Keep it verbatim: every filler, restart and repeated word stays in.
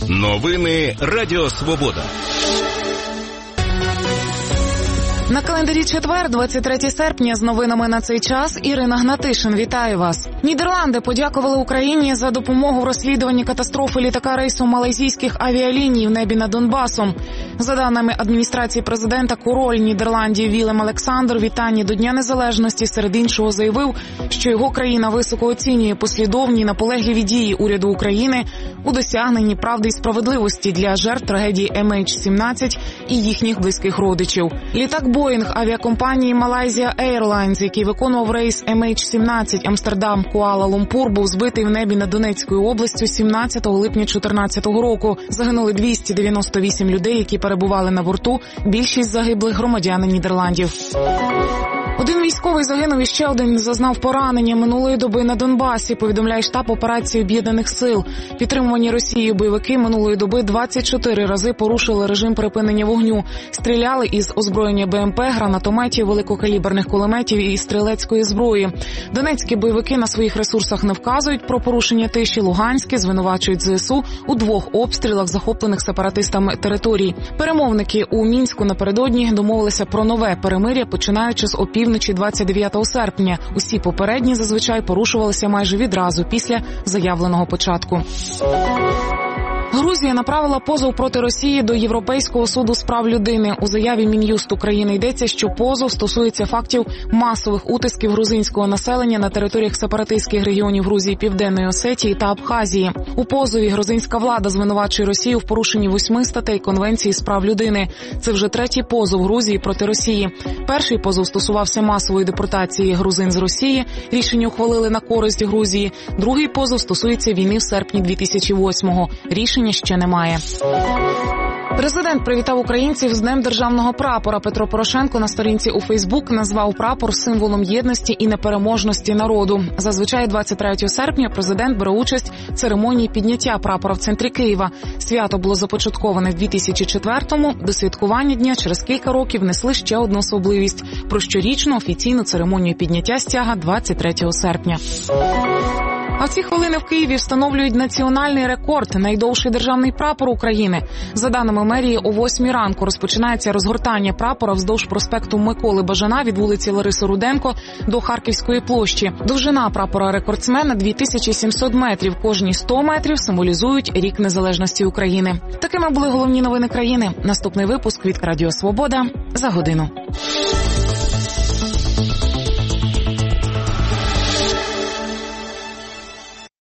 Новини Радіо Свобода. На календарі четвер, двадцять третє серпня, з новинами на цей час Ірина Гнатишин. Вітаю вас. Нідерланди подякували Україні за допомогу в розслідуванні катастрофи літака рейсу малайзійських авіаліній в небі над Донбасом. За даними адміністрації президента, король Нідерландів Вілем Олександр у вітанні до Дня Незалежності серед іншого заявив, що його країна високо оцінює послідовні і наполегливі дії уряду України у досягненні правди і справедливості для жертв трагедії ем ейч сімнадцять і їхніх близьких родичів. Літак Боїнг авіакомпанії Malaysia Airlines, який виконував рейс ем ейч сімнадцять Амстердам-Куала-Лумпур, був збитий в небі над Донецькою областю сімнадцятого липня дві тисячі чотирнадцятого року. Загинули двісті дев'яносто вісім людей, які перебували на борту, більшість загиблих громадяни Нідерландів. Один військовий загинув і ще один зазнав поранення минулої доби на Донбасі, повідомляє штаб операції Об'єднаних сил. Підтримувані Росією бойовики минулої доби двадцять чотири рази порушили режим припинення вогню. Стріляли із озброєння бе ем пе, гранатометів, великокаліберних кулеметів і стрілецької зброї. Донецькі бойовики на своїх ресурсах не вказують про порушення тиші. Луганські звинувачують зе ес у у двох обстрілах захоплених сепаратистами територій. Перемовники у Мінську напередодні домовилися про нове перемир'я, починаючи з опів Вночі двадцять дев'ятого серпня. Усі попередні зазвичай порушувалися майже відразу після заявленого початку. Грузія направила позов проти Росії до Європейського суду з прав людини. У заяві Мін'юсту країни йдеться, що позов стосується фактів масових утисків грузинського населення на територіях сепаратистських регіонів Грузії, Південної Осетії та Абхазії. У позові грузинська влада звинувачує Росію в порушенні восьми статей Конвенції з прав людини. Це вже третій позов Грузії проти Росії. Перший позов стосувався масової депортації грузин з Росії. Рішення ухвалили на користь Грузії. Другий позов стосується війни в серпні дві тисячі восьмого. Рішення ще немає. Президент привітав українців з Днем державного прапора. Петро Порошенко на сторінці у Фейсбук назвав прапор символом єдності і непереможності народу. Зазвичай двадцять третього серпня президент бере участь в церемонії підняття прапора в центрі Києва. Свято було започатковане в дві тисячі четвертому. До святкування дня через кілька років внесли ще одну особливість – про щорічну офіційну церемонію підняття стяга двадцять третього серпня. А в ці хвилини в Києві встановлюють національний рекорд – найдовший державний прапор України. За даними мерії, о восьмій ранку розпочинається розгортання прапора вздовж проспекту Миколи Бажана від вулиці Лариси Руденко до Харківської площі. Довжина прапора рекордсмена – дві тисячі сімсот метрів. Кожні сто метрів символізують рік незалежності України. Такими були головні новини країни. Наступний випуск від Радіо Свобода за годину.